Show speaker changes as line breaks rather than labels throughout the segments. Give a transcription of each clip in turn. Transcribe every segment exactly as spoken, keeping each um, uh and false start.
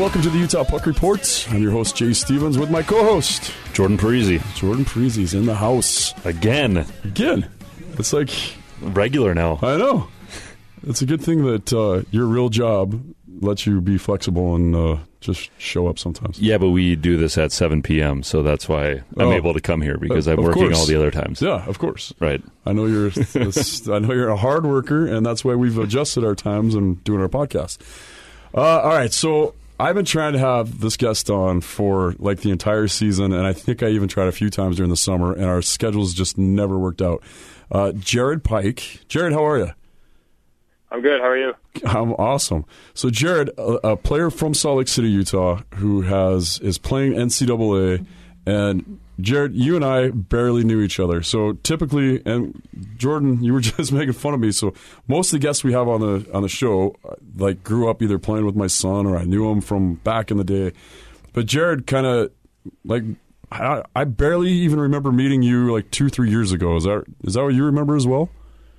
welcome to the Utah Puck Report. I'm your host, Jay Stevens, with my co-host,
Jordan Parisi.
Jordan Parisi's in the house.
Again.
Again. It's like...
regular now.
I know. It's a good thing that uh, your real job lets you be flexible and uh, just show up sometimes.
Yeah, but we do this at seven p.m., so that's why I'm
oh,
able to come here, because
uh,
I'm working
course.
all the other times.
Yeah, of course.
Right.
I know you're this, I know you're a hard worker, and that's why we've adjusted our times and doing our podcast. Uh, all right, so I've been trying to have this guest on for like the entire season, and I think I even tried a few times during the summer, and our schedules just never worked out. Uh, Jared Pike. Jared, how are you?
I'm good. How are you?
I'm awesome. So, Jared, a, a player from Salt Lake City, Utah, who has is playing N C double A, and Jared, you and I barely knew each other. So, typically, and Jordan, you were just making fun of me. So, most of the guests we have on the on the show, like, grew up either playing with my son or I knew him from back in the day. But Jared, kind of like, I, I barely even remember meeting you like two, three years ago. Is that is that what you remember as well?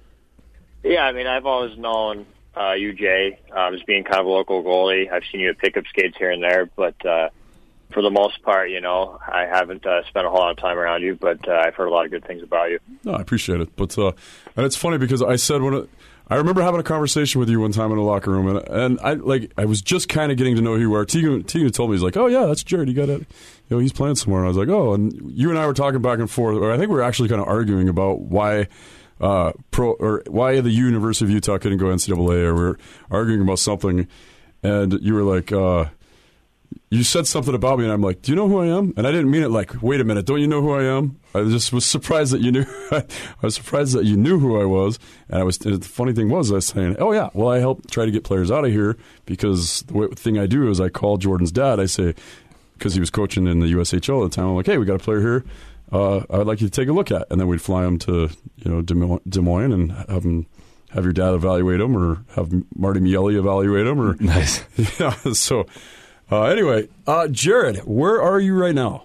Yeah, I mean, I've always known uh, you, Jay, um, as being kind of a local goalie. I've seen you at pickup skates here and there, but uh, for the most part, you know, I haven't uh, spent a whole lot of time around you, but uh, I've heard a lot of good things about you.
No, I appreciate it. But uh, and it's funny because I said when it, I remember having a conversation with you one time in a locker room, and and I like I was just kind of getting to know who you are. Tegan, Tegan told me, he's like, oh yeah, that's Jared. You got it. You know, he's playing somewhere. And I was like, oh, and you and I were talking back and forth, or I think we were actually kind of arguing about why. Uh, pro or why the University of Utah couldn't go N C double A, or we were arguing about something, and you were like, uh, you said something about me, and I'm like, do you know who I am? And I didn't mean it like, wait a minute, don't you know who I am? I just was surprised that you knew. I was surprised that you knew who I was, and I was. The funny thing was, I was saying, oh yeah, well, I helped try to get players out of here because the way, thing I do is I call Jordan's dad. I say, because he was coaching in the U S H L at the time, I'm like, hey, we got a player here. Uh, I would like you to take a look at, and then we'd fly him to you know Des Moines, Des Moines and have him have your dad evaluate him, or have Marty Miele evaluate him, or
nice.
Yeah. So uh, anyway, uh, Jared, where are you right now?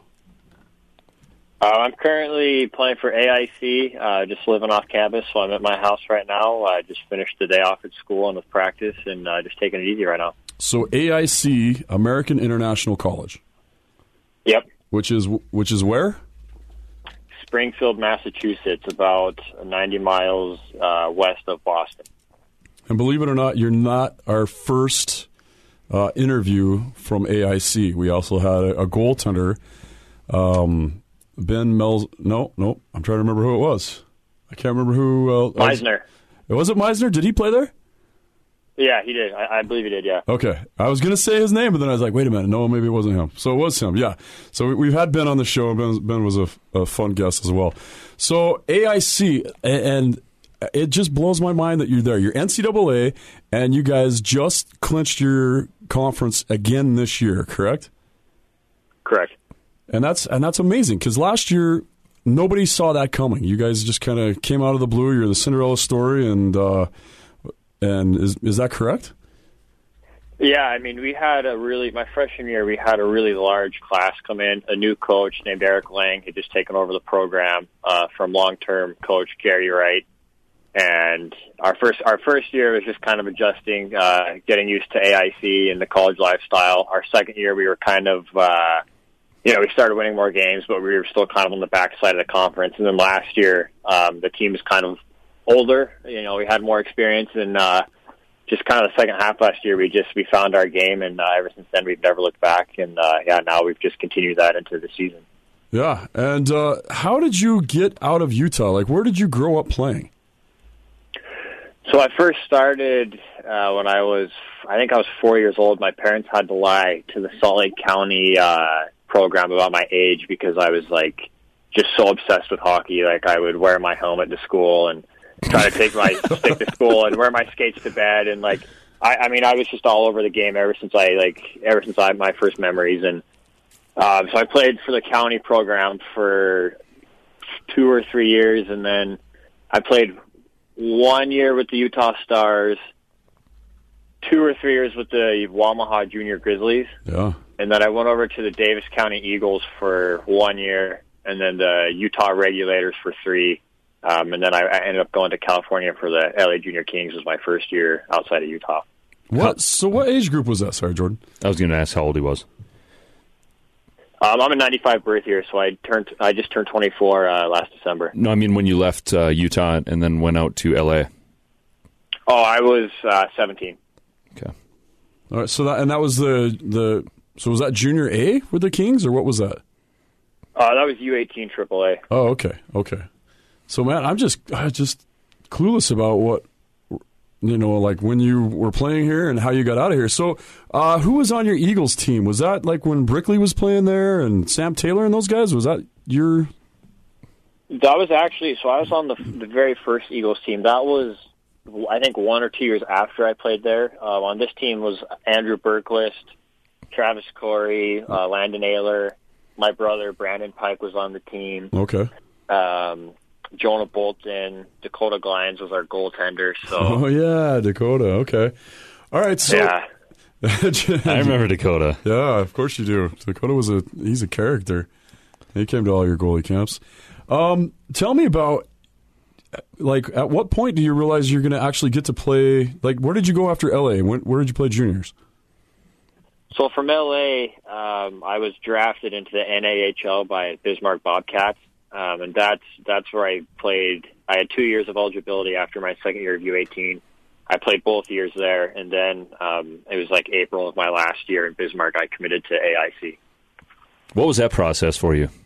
Uh, I'm currently playing for A I C, uh, just living off campus, so I'm at my house right now. I just finished the day off at school and with practice, and uh, just taking it easy right now.
So A I C, American International College.
Yep.
Which is which is where?
Springfield, Massachusetts, about ninety miles uh, west of Boston.
And believe it or not, you're not our first uh, interview from A I C. We also had a, a goaltender, um, Ben Mels. No, no, I'm trying to remember who it was. I can't remember who. Uh,
Meisner.
Was, was it Meisner? Did he play there?
Yeah, he did. I, I believe he did, yeah.
Okay. I was going to say his name, but then I was like, wait a minute. No, maybe it wasn't him. So it was him, yeah. So we, we've had Ben on the show, and Ben, Ben was a, a fun guest as well. So A I C, and it just blows my mind that you're there. You're N C double A, and you guys just clinched your conference again this year, correct?
Correct.
And that's and that's amazing, because last year, nobody saw that coming. You guys just kind of came out of the blue. You're the Cinderella story, and... Uh, And is is that correct?
Yeah, I mean, we had a really, my freshman year, we had a really large class come in. A new coach named Eric Lang had just taken over the program uh, from long-term coach Gary Wright. And our first our first year was just kind of adjusting, uh, getting used to A I C and the college lifestyle. Our second year, we were kind of, uh, you know, we started winning more games, but we were still kind of on the backside of the conference. And then last year, um, the team was kind of older, you know, we had more experience, and uh, just kind of the second half last year, we just we found our game, and uh, ever since then, we've never looked back. And uh, yeah, now we've just continued that into the season.
Yeah, and uh, how did you get out of Utah? Like, where did you grow up playing?
So I first started uh, when I was, I think I was four years old. My parents had to lie to the Salt Lake County uh, program about my age because I was like just so obsessed with hockey. Like, I would wear my helmet to school and try to take my stick to school and wear my skates to bed, and like I, I mean I was just all over the game ever since I like ever since I had my first memories. And uh, so I played for the county program for two or three years, and then I played one year with the Utah Stars, two or three years with the Wamaha Junior Grizzlies,
yeah,
and then I went over to the Davis County Eagles for one year, and then the Utah Regulators for three. Um, and then I, I ended up going to California for the L A Junior Kings. Was my first year outside of Utah.
What? So what age group was that? Sorry, Jordan.
I was going to ask how old he was.
Um, I'm a ninety-five birth year, so I turned. I just turned twenty-four uh, last December.
No, I mean when you left uh, Utah and then went out to L A.
Oh, I was uh, seventeen.
Okay.
All right. So that and that was the the. So was that Junior A with the Kings or what was that?
Uh, that was U eighteen triple A.
Oh, okay, okay. So man, I'm just I just clueless about what. You know, like when you were playing here and how you got out of here. So, uh, who was on your Eagles team? Was that like when Brickley was playing there and Sam Taylor and those guys? Was that your?
That was actually so. I was on the the very first Eagles team. That was, I think, one or two years after I played there. Uh, on this team was Andrew Berklist, Travis Corey, uh, Landon Ayler, my brother Brandon Pike was on the team.
Okay.
Um, Jonah Bolton, Dakota Glines was our goaltender. So,
oh yeah, Dakota. Okay, all right. So,
yeah,
I remember Dakota.
Yeah, of course you do. Dakota was a he's a character. He came to all your goalie camps. Um, tell me about like at what point do you realize you're going to actually get to play? Like, where did you go after L A? When, where did you play juniors?
So from L A, um, I was drafted into the N A H L by Bismarck Bobcats. Um, and that's that's where I played. I had two years of eligibility after my second year of U eighteen. I played both years there, and then um, it was like April of my last year in Bismarck, I committed to A I C.
What was that process for you?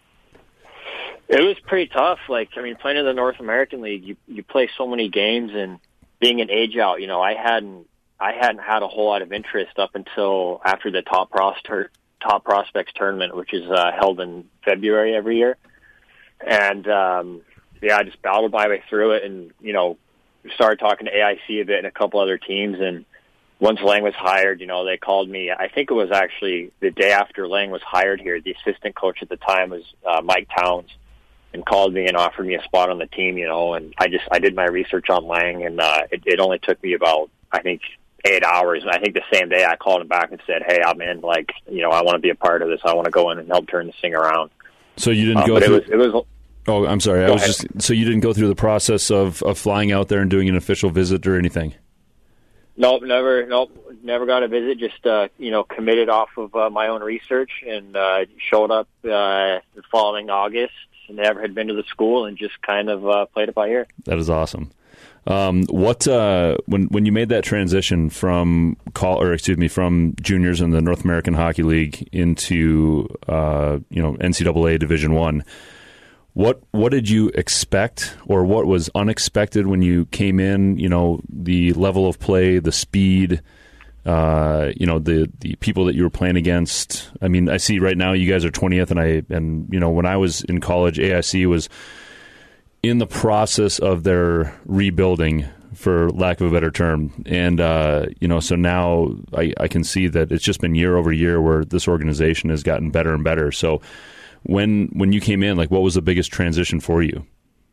It was pretty tough. Like, I mean, playing in the North American League, you you play so many games, and being an age out, you know, I hadn't I hadn't had a whole lot of interest up until after the top pros top prospects tournament, which is uh, held in February every year. And, um, yeah, I just battled my way through it and, you know, started talking to A I C a bit and a couple other teams. And once Lang was hired, you know, they called me. I think it was actually the day after Lang was hired here. The assistant coach at the time was uh, Mike Towns and called me and offered me a spot on the team, you know. And I just I did my research on Lang, and uh, it, it only took me about, I think, eight hours. And I think the same day I called him back and said, hey, I'm in. Like, you know, I want to be a part of this. I want to go in and help turn this thing around.
So you didn't
uh,
go
but
through...
It was, it was,
oh, I'm sorry. I
Go
was
ahead.
just... So you didn't go through the process of, of flying out there and doing an official visit or anything?
Nope, never, nope, never got a visit. Just, uh, you know, committed off of uh, my own research and uh, showed up uh, the following August. Never had been to the school and just kind of uh, played it by ear.
That is awesome. Um, what uh, when when you made that transition from call or excuse me from juniors in the North American Hockey League into uh, you know N C double A Division One, what what did you expect or what was unexpected when you came in? You know, the level of play, the speed, uh, you know the the people that you were playing against. I mean, I see right now you guys are twentieth, and I and you know when I was in college, A I C was in the process of their rebuilding, for lack of a better term. And, uh, you know, so now I, I can see that it's just been year over year where this organization has gotten better and better. So when when you came in, like, what was the biggest transition for you?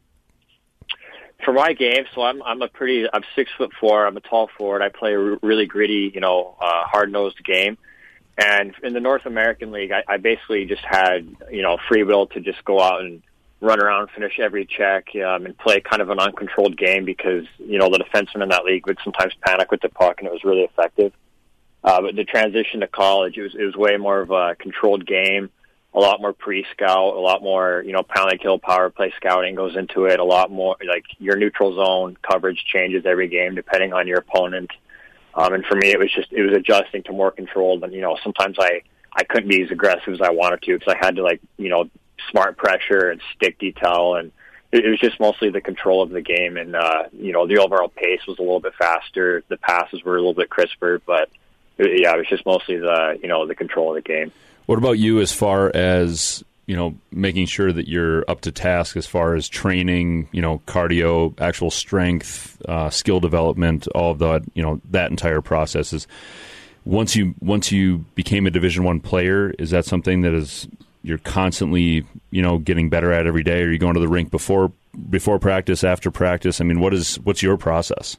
For my game, so I'm I'm a pretty, I'm six foot four, I'm a tall forward. I play a really gritty, you know, uh, hard-nosed game. And in the North American League, I, I basically just had, you know, free will to just go out and run around, finish every check, um, and play kind of an uncontrolled game because, you know, the defensemen in that league would sometimes panic with the puck, and it was really effective. Uh, but the transition to college, it was, it was way more of a controlled game, a lot more pre-scout, a lot more, you know, pound and kill power play scouting goes into it, a lot more, like, your neutral zone coverage changes every game depending on your opponent. Um, and for me, it was just, it was adjusting to more controlled. And, you know, sometimes I, I couldn't be as aggressive as I wanted to because I had to, like, you know, smart pressure and stick detail, and it, it was just mostly the control of the game. And uh, you know, the overall pace was a little bit faster. The passes were a little bit crisper, but it, yeah, it was just mostly the you know the control of the game.
What about you, as far as you know, making sure that you're up to task as far as training, you know, cardio, actual strength, uh, skill development, all of that, you know, that entire process is. Once you once you became a Division One player, is that something that is you're constantly, you know, getting better at every day? Are you going to the rink before before practice, after practice? I mean, what is what's your process?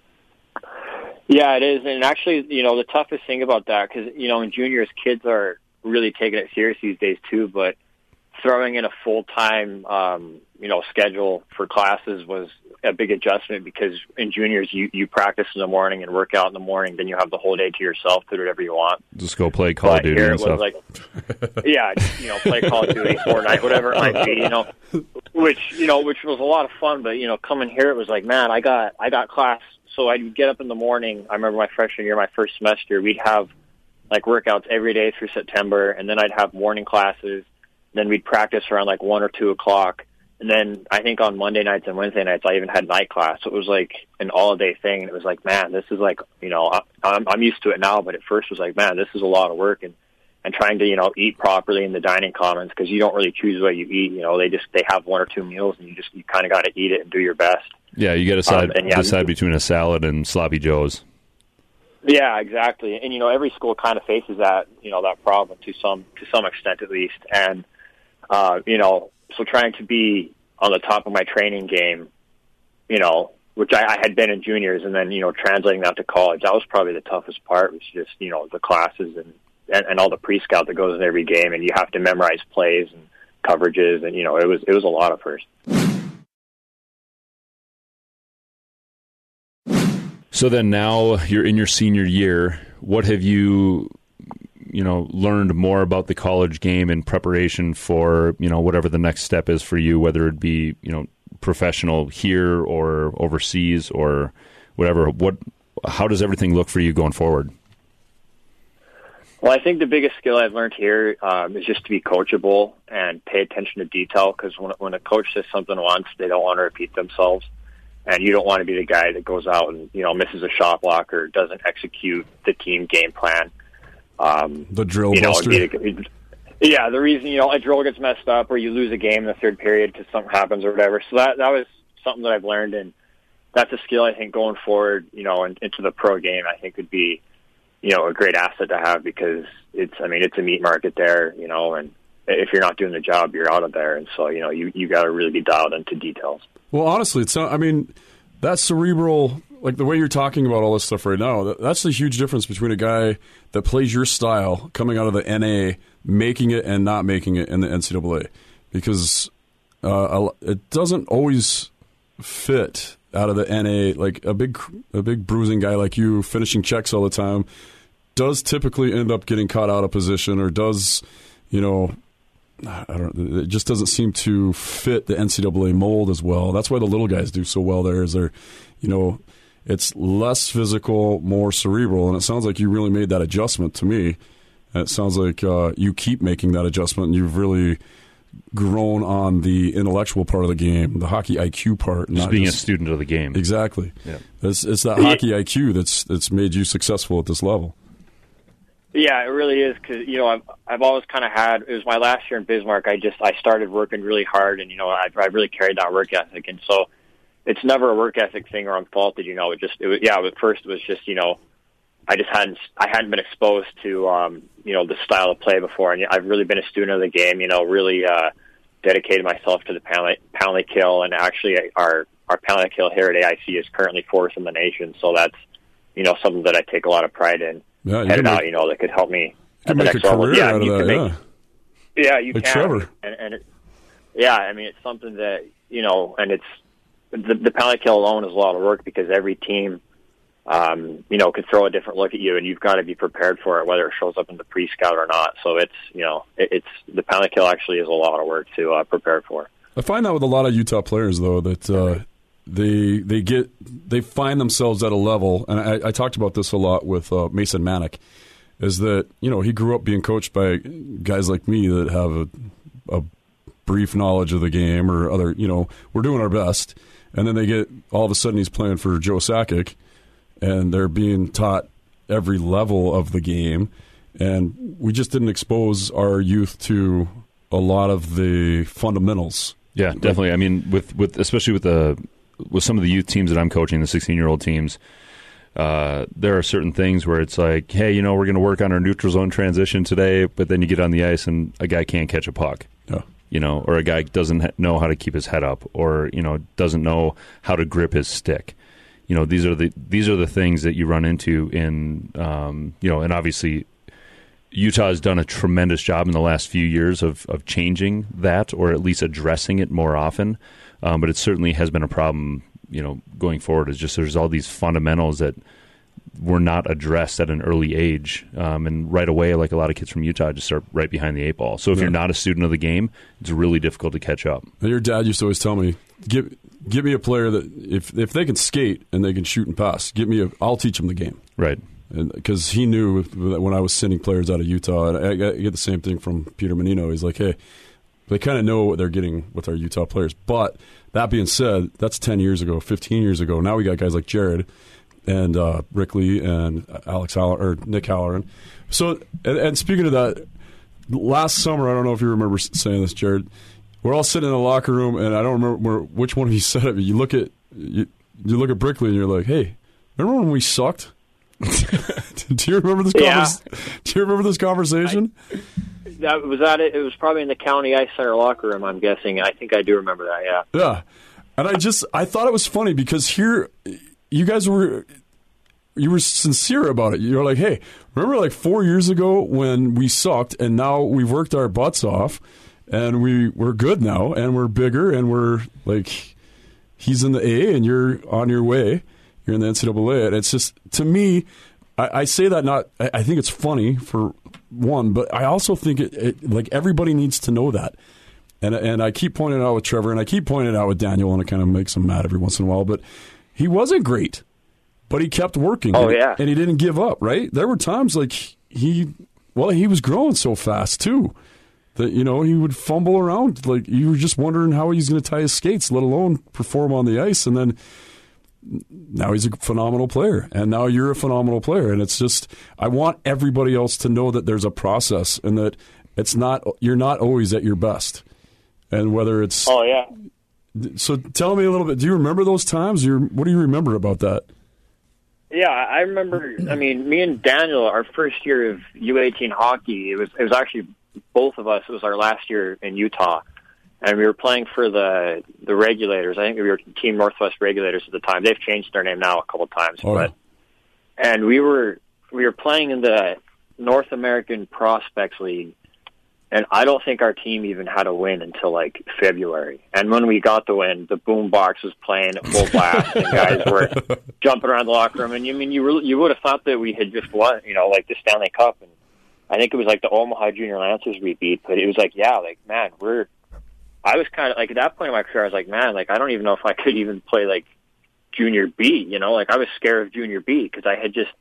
Yeah, it is. And actually, you know, the toughest thing about that, because, you know, in juniors, kids are really taking it serious these days too. But throwing in a full-time, um, you know, schedule for classes was a big adjustment because in juniors you, you practice in the morning and work out in the morning, then you have the whole day to yourself to do whatever you want.
Just go play Call
but
of Duty
here
and
it was
stuff.
Like, yeah, you know, play Call of Duty, Fortnite, whatever it might be, you know, which, you know, which was a lot of fun. But, you know, coming here, it was like, man, I got, I got class. So I'd get up in the morning. I remember my freshman year, my first semester, we'd have like workouts every day through September. And then I'd have morning classes. Then we'd practice around like one or two o'clock. And then I think on Monday nights and Wednesday nights, I even had night class. So it was like an all-day thing. And it was like, man, this is like, you know, I'm, I'm used to it now. But at first it was like, man, this is a lot of work. And, and trying to, you know, eat properly in the dining commons because you don't really choose what you eat. You know, they just, they have one or two meals and you just, you kind of got to eat it and do your best.
Yeah, you got to decide,
um, and, yeah,
decide between a salad and sloppy joes.
Yeah, exactly. And, you know, every school kind of faces that, you know, that problem to some, to some extent at least. And, uh, you know, so trying to be on the top of my training game, you know, which I, I had been in juniors, and then, you know, translating that to college, that was probably the toughest part, was just, you know, the classes and, and, and all the pre-scout that goes in every game, and you have to memorize plays and coverages, and, you know, it was it was a lot at first.
So then now you're in your senior year. What have you, you know, learned more about the college game in preparation for, you know, whatever the next step is for you, whether it be, you know, professional here or overseas or whatever? What, how does everything look for you going forward?
Well, I think the biggest skill I've learned here um, is just to be coachable and pay attention to detail, because when, when a coach says something once, they don't want to repeat themselves. And you don't want to be the guy that goes out and, you know, misses a shot block or doesn't execute the team game plan. Um,
the drill
you know,
buster.
Yeah, the reason, you know, a drill gets messed up or you lose a game in the third period because something happens or whatever. So that that was something that I've learned, and that's a skill I think going forward, you know, in, into the pro game, I think would be, you know, a great asset to have, because it's, I mean, it's a meat market there, you know, and if you're not doing the job, you're out of there. And so, you know, you, you got to really be dialed into details.
Well, honestly, it's not, I mean, that cerebral, like the way you're talking about all this stuff right now, that, that's the huge difference between a guy that plays your style coming out of the N A, making it and not making it in the N C double A. Because uh, it doesn't always fit out of the N A. Like a big, a big bruising guy like you finishing checks all the time does typically end up getting caught out of position, or does, you know, I don't. It just doesn't seem to fit the N C double A mold as well. That's why the little guys do so well there. Is they're, you know, it's less physical, more cerebral, and it sounds like you really made that adjustment to me. And it sounds like uh, you keep making that adjustment, and you've really grown on the intellectual part of the game, the hockey I Q part.
Just
not
being
just,
a student of the game.
Exactly.
Yeah.
It's, it's that hockey I Q that's that's made you successful at this level.
Yeah, it really is, because, you know, I've, I've always kind of had, it was my last year in Bismarck, I just, I started working really hard, and, you know, I, I really carried that work ethic, and so it's never a work ethic thing or unfaulted, you know, it just, it was, yeah, at first it was just, you know, I just hadn't, I hadn't been exposed to, um, you know, the style of play before, and I've really been a student of the game, you know, really uh, dedicated myself to the penalty, penalty kill, and actually our, our penalty kill here at A I C is currently fourth in the nation, so that's, you know, something that I take a lot of pride in.
Yeah, you
headed
make,
out, you know, that could help me
you
at the
make
next
a
level.
career
Yeah,
out of
you
that,
can make,
yeah.
yeah, you
like
can.
Trevor.
And, and it, yeah, I mean, it's something that, you know, and it's, the, the penalty kill alone is a lot of work, because every team, um, you know, could throw a different look at you, and you've got to be prepared for it, whether it shows up in the pre-scout or not. So it's, you know, it, it's, the penalty kill actually is a lot of work to uh, prepare for.
I find that with a lot of Utah players, though, that uh, they they get they find themselves at a level, and I, I talked about this a lot with uh, Mason Manick, is that, you know, he grew up being coached by guys like me that have a, a brief knowledge of the game, or other, you know, we're doing our best, and then they get, all of a sudden he's playing for Joe Sakic, and they're being taught every level of the game, and we just didn't expose our youth to a lot of the fundamentals.
Yeah, definitely. I mean, with, with especially with the with some of the youth teams that I'm coaching, the sixteen-year-old teams, uh, there are certain things where it's like, hey, you know, we're going to work on our neutral zone transition today, but then you get on the ice and a guy can't catch a puck.
Yeah.
You know, or a guy doesn't ha- know how to keep his head up, or, you know, doesn't know how to grip his stick. You know, these are the these are the things that you run into in, um, you know, and obviously Utah has done a tremendous job in the last few years of, of changing that, or at least addressing it more often. Um, but it certainly has been a problem, you know, going forward. It's just there's all these fundamentals that were not addressed at an early age. Um, and right away, like a lot of kids from Utah just start right behind the eight ball. So if yeah. you're not a student of the game, it's really difficult to catch up.
Your dad used to always tell me, give give me a player that if if they can skate and they can shoot and pass, give me a, I'll teach them the game.
Right.
Because he knew when I was sending players out of Utah, and I, I get the same thing from Peter Menino. He's like, hey, they kind of know what they're getting with our Utah players. But that being said, that's ten years ago, fifteen years ago. Now we got guys like Jared and uh, Rick Lee and Alex Haller, or Nick Halloran. So, and, and speaking of that, last summer, I don't know if you remember saying this, Jared. We're all sitting in the locker room, and I don't remember which one of you said it. But you look at you, you look at Brickley, and you're like, hey, remember when we sucked? Do you remember this?
Yeah.
Convers- Do you remember this conversation?
I, that was that. It, it was probably in the County Ice Center locker room. I'm guessing. I think I do remember that. Yeah.
Yeah, and I just I thought it was funny because here, you guys were you were sincere about it. You were like, hey, remember like four years ago when we sucked, and now we've worked our butts off, and we we're good now, and we're bigger, and we're like, he's in the A, and you're on your way. You're in the N C double A, and it's just, to me, I, I say that not, I, I think it's funny for one, but I also think it, it like everybody needs to know that. And and I keep pointing it out with Trevor, and I keep pointing it out with Daniel, and it kind of makes him mad every once in a while, but he wasn't great, but he kept working.
Oh,
and,
yeah.
And he didn't give up, right? There were times like he, well, he was growing so fast, too, that, you know, he would fumble around. Like, you were just wondering how he's going to tie his skates, let alone perform on the ice, and then now he's a phenomenal player, and now you're a phenomenal player, and it's just, I want everybody else to know that there's a process and that it's not, you're not always at your best, and whether it's
oh yeah.
So tell me a little bit. Do you remember those times? You're, what do you remember about that?
Yeah, I remember. I mean, me and Daniel, our first year of U eighteen hockey, it was it was actually both of us. It was our last year in Utah. And we were playing for the the Regulators. I think we were Team Northwest Regulators at the time. They've changed their name now a couple of times.
Oh,
but yeah. And we were we were playing in the North American Prospects League, and I don't think our team even had a win until like February. And when we got the win, the boombox was playing at full blast, and guys were jumping around the locker room. And you I mean you really, you would have thought that we had just won, you know, like the Stanley Cup. And I think it was like the Omaha Junior Lancers we beat. But it was like, yeah, like man, we're. I was kind of like, at that point in my career, I was like, man, like, I don't even know if I could even play like junior B, you know, like I was scared of junior B because I had just,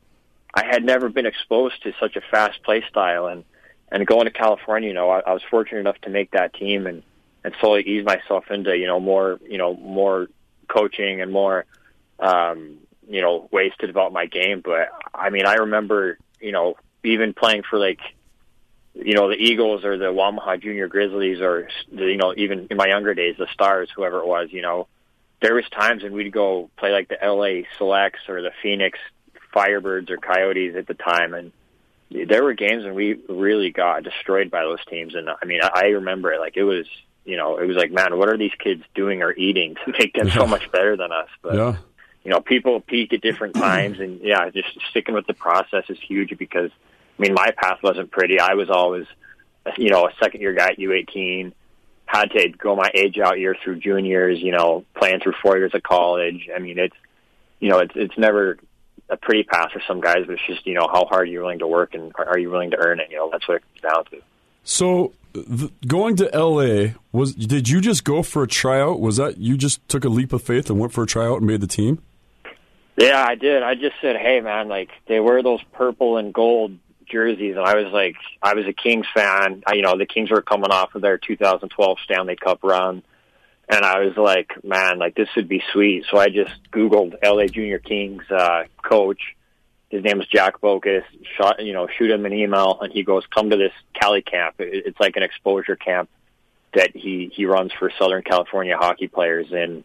I had never been exposed to such a fast play style. And, and going to California, you know, I, I was fortunate enough to make that team and, and slowly ease myself into, you know, more, you know, more coaching and more, um, you know, ways to develop my game. But I mean, I remember, you know, even playing for like, you know, the Eagles or the Omaha Junior Grizzlies or, you know, even in my younger days, the Stars, whoever it was, you know, there was times when we'd go play like the L A Selects or the Phoenix Firebirds or Coyotes at the time. And there were games when we really got destroyed by those teams. And I mean, I remember it like it was, you know, it was like, man, what are these kids doing or eating to make them so much better than us? But,
yeah.
you know, people peak at different times. And yeah, just sticking with the process is huge because, I mean, my path wasn't pretty. I was always, you know, a second-year guy at U eighteen, had to go my age-out year through juniors, you know, playing through four years of college. I mean, it's, you know, it's it's never a pretty path for some guys, but it's just, you know, how hard are you willing to work and are you willing to earn it? You know, that's what it comes down to.
So the, going to L A, was did you just go for a tryout? Was that, you just took a leap of faith and went for a tryout and made the team?
Yeah, I did. I just said, hey, man, like, they wear those purple and gold jerseys, and I was like, I was a Kings fan. I, you know, the Kings were coming off of their two thousand twelve Stanley Cup run, and I was like, man, like, this would be sweet. So I just Googled L A Junior Kings uh, coach. His name is Jack Bokus. Shot, you know, shoot him an email, and he goes, come to this Cali camp. It, it's like an exposure camp that he, he runs for Southern California hockey players, and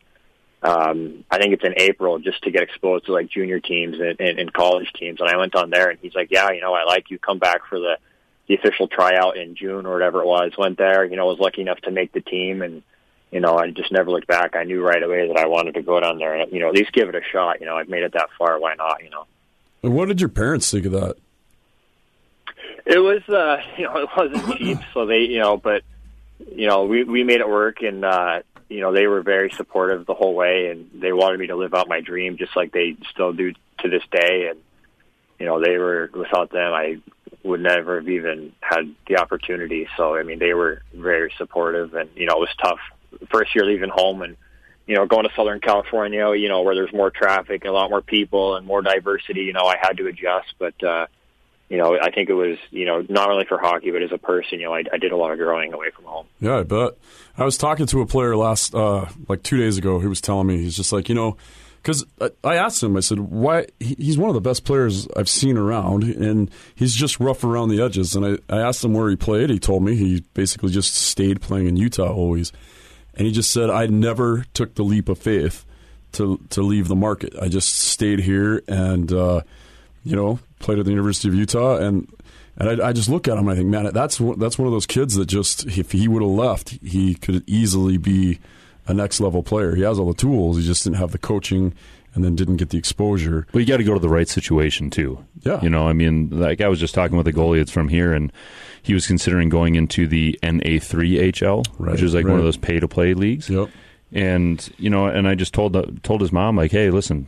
Um, I think it's in April, just to get exposed to like junior teams and, and, and college teams. And I went on there, and he's like, yeah, you know, I like you. Come back for the, the official tryout in June or whatever it was. Went there, you know, was lucky enough to make the team. And, you know, I just never looked back. I knew right away that I wanted to go down there and, you know, at least give it a shot. You know, I've made it that far. Why not, you know?
And what did your parents think of that?
It was, uh, you know, it wasn't cheap, so they, you know, but, you know, we, we made it work, and, uh, you know, they were very supportive the whole way, and they wanted me to live out my dream just like they still do to this day. And, you know, they were, without them, I would never have even had the opportunity. So, I mean, they were very supportive, and, you know, it was tough. First year leaving home and, you know, going to Southern California, you know, where there's more traffic and a lot more people and more diversity, you know, I had to adjust. But, uh, you know, I think it was, you know, not only for hockey, but as a person, you know, I, I did a lot of growing away from home.
Yeah, I bet. I was talking to a player last, uh, like two days ago, who was telling me, he's just like, you know, because I, I asked him, I said, why? He, he's one of the best players I've seen around, and he's just rough around the edges. And I, I asked him where he played. He told me he basically just stayed playing in Utah always. And he just said, I never took the leap of faith to to leave the market. I just stayed here and, uh, you know, played at the University of Utah. And and I, I just look at him and I think, man, that's, that's one of those kids that just, if he would have left, he could easily be a next-level player. He has all the tools. He just didn't have the coaching and then didn't get the exposure.
Well, you got to go to the right situation, too.
Yeah.
You know, I mean, like I was just talking with a goalie that's from here, and he was considering going into the N A three H L,
right,
which is like
right.
one of those pay-to-play leagues.
Yep.
And, you know, and I just told told his mom, like, hey, listen,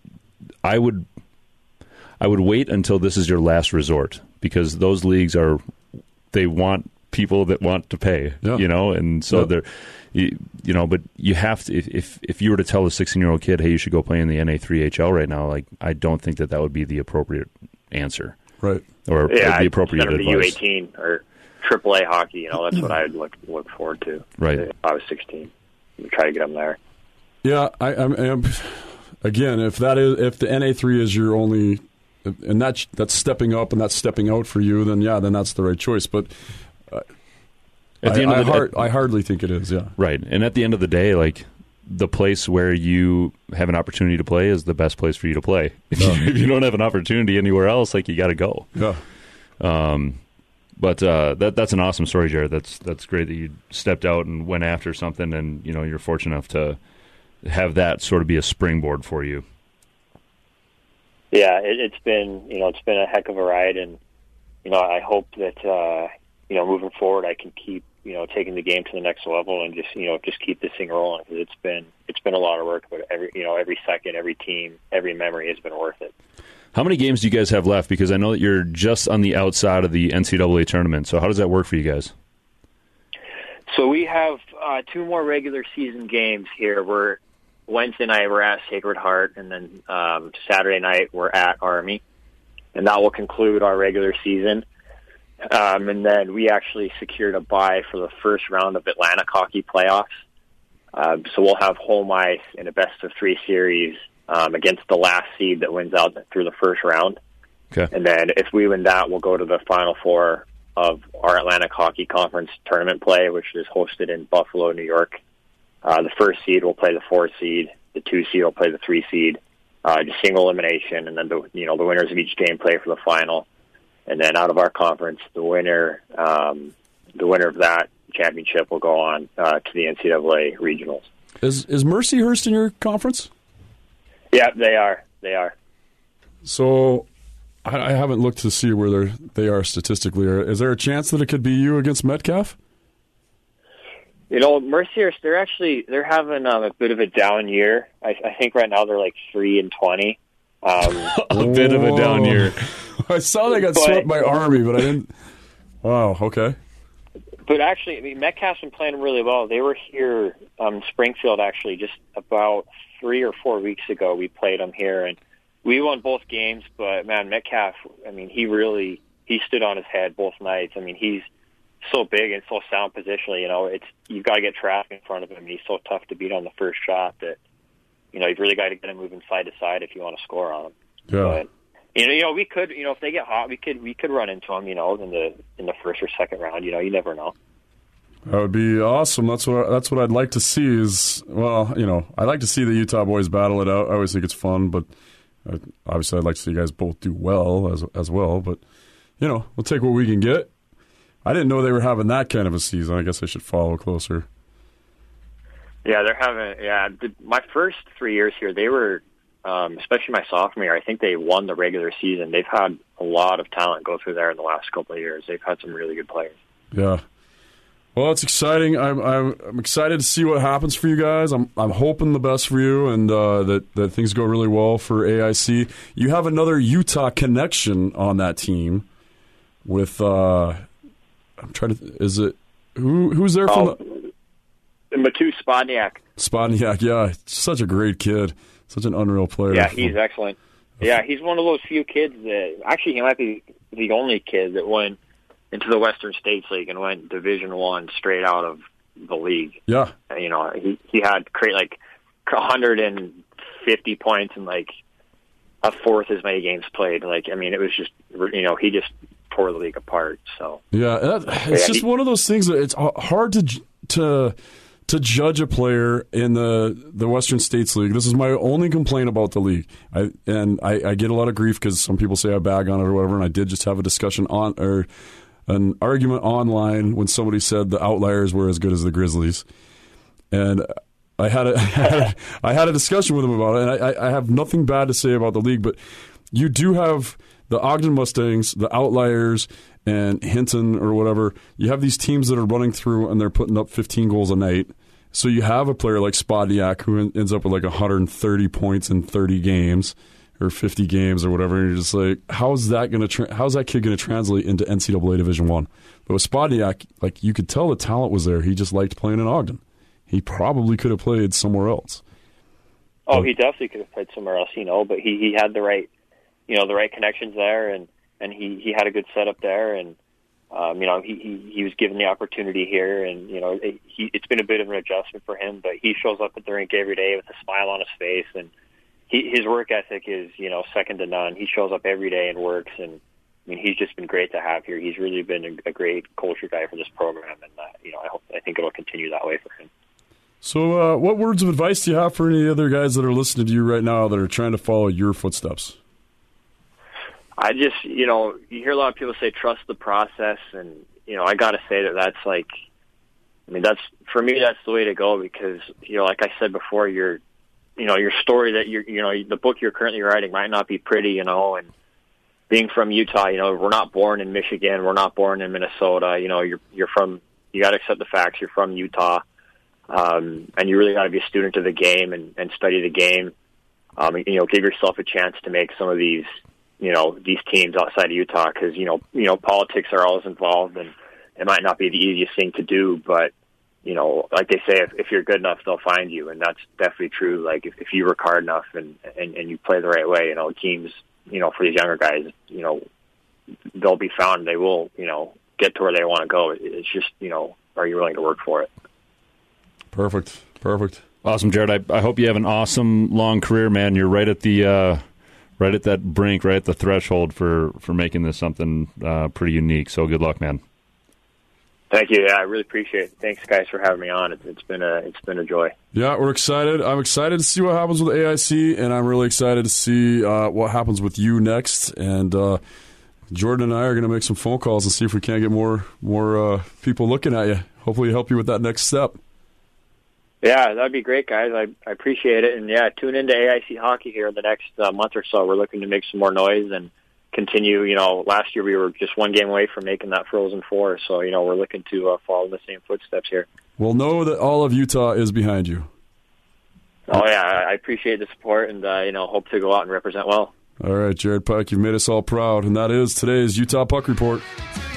I would I would wait until this is your last resort, because those leagues are, they want people that want to pay,
yeah.
you know, and so
yeah.
they're, you, you know, but you have to, if, if if you were to tell a sixteen-year-old kid, hey, you should go play in the N A three H L right now, like, I don't think that that would be the appropriate answer.
Right.
Yeah,
Or, or the appropriate
I'd
advice.
U eighteen or triple A hockey, you know, that's what I would look look forward to.
Right.
If I was sixteen. Try to get them there.
Yeah, I, I'm, I'm. Again, if that is, if the N A three is your only, and that's that's stepping up and that's stepping out for you, then yeah, then that's the right choice. But uh,
at the
I,
end of
I,
the
hard,
day,
I hardly think it is. Yeah,
right. And at the end of the day, like, the place where you have an opportunity to play is the best place for you to play. If,
Yeah.
you, if you don't have an opportunity anywhere else, like, you got to go.
Yeah.
Um, but uh, that that's an awesome story, Jared. That's that's great that you stepped out and went after something, and you know you're fortunate enough to have that sort of be a springboard for you.
Yeah, it, it's been you know it's been a heck of a ride, and you know I hope that uh, you know moving forward I can keep you know taking the game to the next level and just you know just keep this thing rolling, because it's been it's been a lot of work, but every you know every second, every team, every memory has been worth it.
How many games do you guys have left? Because I know that you're just on the outside of the N C double A tournament. So how does that work for you guys?
So we have uh, two more regular season games here. We're Wednesday night we're at Sacred Heart, and then um, Saturday night we're at Army, and that will conclude our regular season. Um, and then we actually secured a bye for the first round of Atlantic Hockey playoffs. Um, so we'll have home ice in a best of three series um, against the last seed that wins out through the first round.
Okay.
And then if we win that, we'll go to the Final Four of our Atlantic Hockey Conference tournament play, which is hosted in Buffalo, New York. Uh, the first seed will play the four seed. The two seed will play the three seed. Uh, just single elimination, and then the you know the winners of each game play for the final. And then out of our conference, the winner, um, the winner of that championship will go on uh, to the N C double A regionals.
Is is Mercyhurst in your conference?
Yeah, they are. They are.
So I, I haven't looked to see where they they are statistically. Is there a chance that it could be you against Metcalf?
You know, Mercyhurst, they're actually they're having um, a bit of a down year. I, I think right now they're like three and twenty. Um,
a bit of a down year.
I saw they got
but,
swept by Army, but I didn't. Wow. Okay.
But actually, I mean, Metcalf's been playing really well. They were here, um, Springfield, actually, just about three or four weeks ago. We played them here, and we won both games. But man, Metcalf, I mean, he really he stood on his head both nights. I mean, he's so big and so sound positionally. You know, it's you've got to get traffic in front of him. He's so tough to beat on the first shot that you know you've really got to get him moving side to side if you want to score on him.
Yeah.
But, you know, you know, we could, you know, if they get hot, we could, we could run into them, you know, in the in the first or second round. You know, you never know.
That would be awesome. That's what that's what I'd like to see. Is well, you know, I'd like to see the Utah boys battle it out. I always think it's fun, but uh, obviously, I'd like to see you guys both do well as as well. But you know, we'll take what we can get. I didn't know they were having that kind of a season. I guess I should follow closer.
Yeah, they're having. Yeah, the, my first three years here, they were um, especially my sophomore year. I think they won the regular season. They've had a lot of talent go through there in the last couple of years. They've had some really good players.
Yeah. Well, it's exciting. I'm, I'm I'm excited to see what happens for you guys. I'm I'm hoping the best for you, and uh, that that things go really well for A I C. You have another Utah connection on that team. With uh, I'm trying to is it who who's there from
oh, the Matu Spodniak.
Spodniak, yeah, such a great kid, such an unreal player.
Yeah, he's excellent. Yeah, he's one of those few kids that actually he might be the only kid that went into the Western States League and went Division One straight out of the league.
Yeah,
and, you know, he he had create like one hundred fifty points and like a fourth as many games played. Like, I mean, it was just, you know, he just tore the league apart. So
yeah, that, it's
yeah,
just
he,
one of those things that it's hard to to to judge a player in the the Western States League. This is my only complaint about the league. I and I, I get a lot of grief because some people say I bag on it or whatever. And I did just have a discussion on or an argument online when somebody said the Outliers were as good as the Grizzlies, and I had a, I had a, I had a discussion with them about it, and I, I have nothing bad to say about the league, but you do have the Ogden Mustangs, the Outliers, and Hinton or whatever. You have these teams that are running through and they're putting up fifteen goals a night. So you have a player like Spodniak who ends up with like one hundred thirty points in thirty games. Or fifty games or whatever, and you're just like, how's that going to? Tra- how's that kid going to translate into N C double A Division One? But with Spodniak, like you could tell the talent was there. He just liked playing in Ogden. He probably could have played somewhere else.
Oh, but, he definitely could have played somewhere else, you know. But he, he had the right, you know, the right connections there, and, and he, he had a good setup there, and um, you know, he, he he was given the opportunity here, and you know, it, he, it's been a bit of an adjustment for him, but he shows up at the rink every day with a smile on his face, and He, his work ethic is, you know, second to none. He shows up every day and works, and I mean, he's just been great to have here. He's really been a, a great culture guy for this program, and uh, you know, I hope I think it'll continue that way for him.
So, uh, what words of advice do you have for any other guys that are listening to you right now that are trying to follow your footsteps?
I just, you know, you hear a lot of people say trust the process, and you know, I got to say that that's like, I mean, that's for me, that's the way to go because you know, like I said before, you're. You know, your story that you're, you know, the book you're currently writing might not be pretty, you know, and being from Utah, you know, we're not born in Michigan, we're not born in Minnesota, you know, you're, you're from, you got to accept the facts, you're from Utah, um, and you really got to be a student of the game and, and study the game, um, and, you know, give yourself a chance to make some of these, you know, these teams outside of Utah, because, you know, you know, politics are always involved, and it might not be the easiest thing to do, but you know, like they say, if, if you're good enough, they'll find you, and that's definitely true. Like if, if you work hard enough and, and, and you play the right way, you know, teams, you know, for these younger guys, you know, they'll be found. They will, you know, get to where they want to go. It's just, you know, are you willing to work for it?
Perfect, perfect,
awesome, Jared. I, I hope you have an awesome long career, man. You're right at the uh, right at that brink, right at the threshold for for making this something uh, pretty unique. So good luck, man.
Thank you. Yeah, I really appreciate it. Thanks, guys, for having me on. It's, it's been a it's been a joy.
Yeah, we're excited. I'm excited to see what happens with A I C, and I'm really excited to see uh, what happens with you next. And uh, Jordan and I are going to make some phone calls and see if we can't get more more uh, people looking at you. Hopefully, help you with that next step.
Yeah, that'd be great, guys. I, I appreciate it. And yeah, tune into A I C hockey here in the next uh, month or so. We're looking to make some more noise and continue. You know, last year we were just one game away from making that Frozen Four, so you know we're looking to uh, follow the same footsteps here.
Well, know that all of Utah is behind you.
Oh yeah, I appreciate the support, and uh, you know hope to go out and represent well.
All right, Jared Pike, you've made us all proud, and that is today's Utah Puck Report.